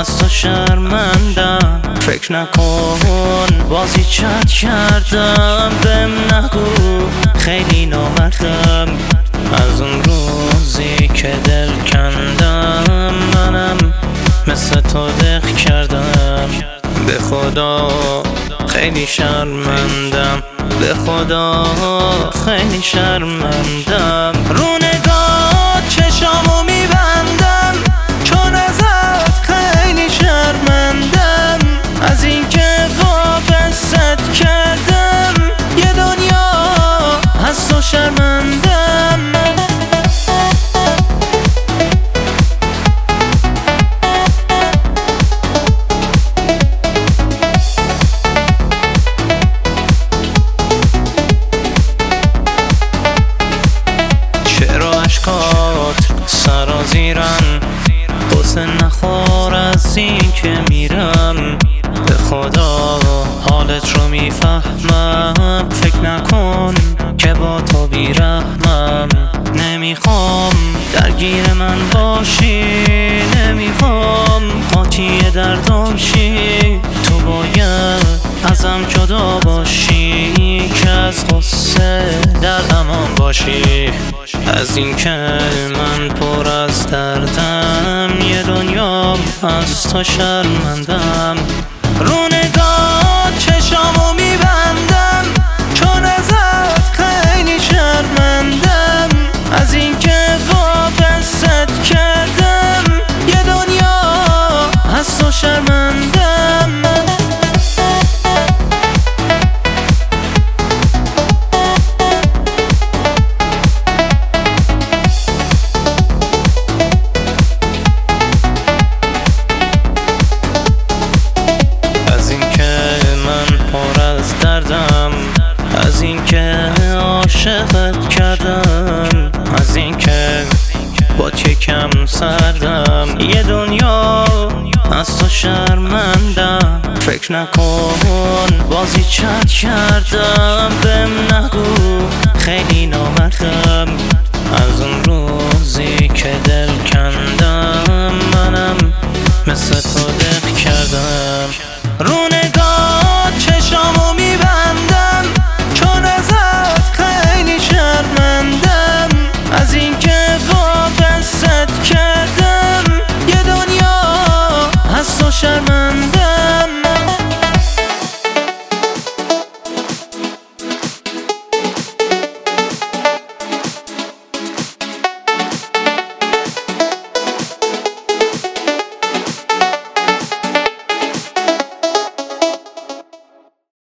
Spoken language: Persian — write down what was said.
از تو شرمندم. فکر نکن بازی چت کردم، بهم نگو خیلی نامردم. از اون روزی که دل کندم منم مثل تو دق کردم. به خدا خیلی شرمندم، به خدا خیلی شرمندم. رو نگاه چشامو میبندم چون ازت خیلی شرمندم. از اینکه وابستت کردم یه دنیا از تو شرمندم. سرازیرن حسن نخور از این که میرم. به خدا حالت رو میفهمم، فکر نکن که با تو بیرحمم. نمیخوام درگیر من باشی، نمیخوام قاطی دردم شی. تو باید ازم جدا باشی که از غصه در امان باشی. از این که من پر از دردم یه دنیا از تو شرمندم. رو نگاه چشامو میبندم چون ازت خیلی شرمندم. از این که وابستت کردم یه دنیا از تو شرمندم. از اینکه عاشقت کردم، از اینکه با چکم سردم یه دنیا از تو شرمندم. فکر نکن بازی چت کردم، بهم نگو خیلی نامردم.